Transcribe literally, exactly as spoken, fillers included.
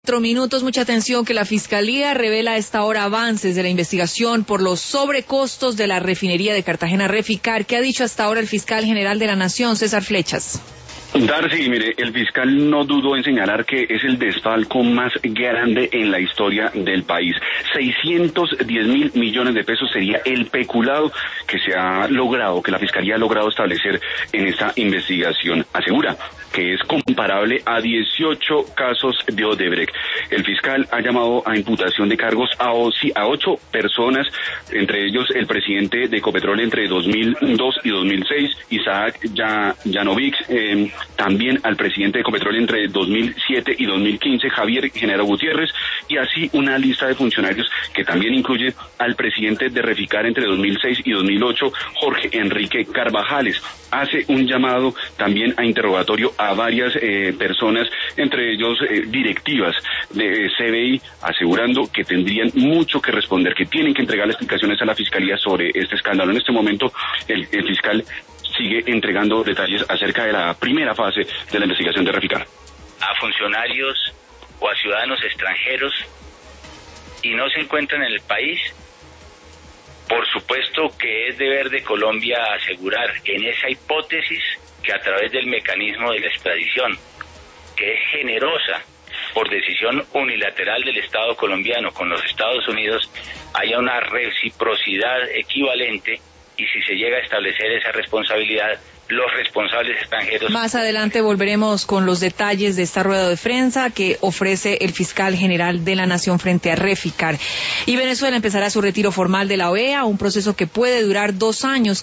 Cuatro minutos, mucha atención, que la Fiscalía revela a esta hora avances de la investigación por los sobrecostos de la refinería de Cartagena Reficar. ¿Qué ha dicho hasta ahora el fiscal general de la Nación, César Flechas? Darcy, mire, el fiscal no dudó en señalar que es el desfalco más grande en la historia del país. seiscientos diez mil millones de pesos sería el peculado que se ha logrado, que la Fiscalía ha logrado establecer en esta investigación. Asegura que es comparable a dieciocho casos de Odebrecht. El fiscal ha llamado a imputación de cargos a, a ocho personas, entre ellos el presidente de Ecopetrol entre dos mil dos y dos mil seis, Isaac Yanovic, eh, también al presidente de Ecopetrol entre dos mil siete y dos mil quince, Javier Genaro Gutiérrez, y así una lista de funcionarios que también incluye al presidente de Reficar entre dos mil seis y dos mil ocho, Jorge Enrique Carvajales. Hace un llamado también a interrogatorio a varias eh, personas, entre ellos eh, directivas de eh, C B I, asegurando que tendrían mucho que responder, que tienen que entregar explicaciones a la Fiscalía sobre este escándalo. En este momento, el, el fiscal sigue entregando detalles acerca de la primera fase de la investigación de Reficar. A funcionarios o a ciudadanos extranjeros y no se encuentran en el país, por supuesto que es deber de Colombia asegurar en esa hipótesis que a través del mecanismo de la extradición, que es generosa por decisión unilateral del Estado colombiano con los Estados Unidos, haya una reciprocidad equivalente, y si se llega a establecer esa responsabilidad, los responsables extranjeros. Más adelante volveremos con los detalles de esta rueda de prensa que ofrece el fiscal general de la Nación frente a Reficar. Y Venezuela empezará su retiro formal de la O E A, un proceso que puede durar dos años.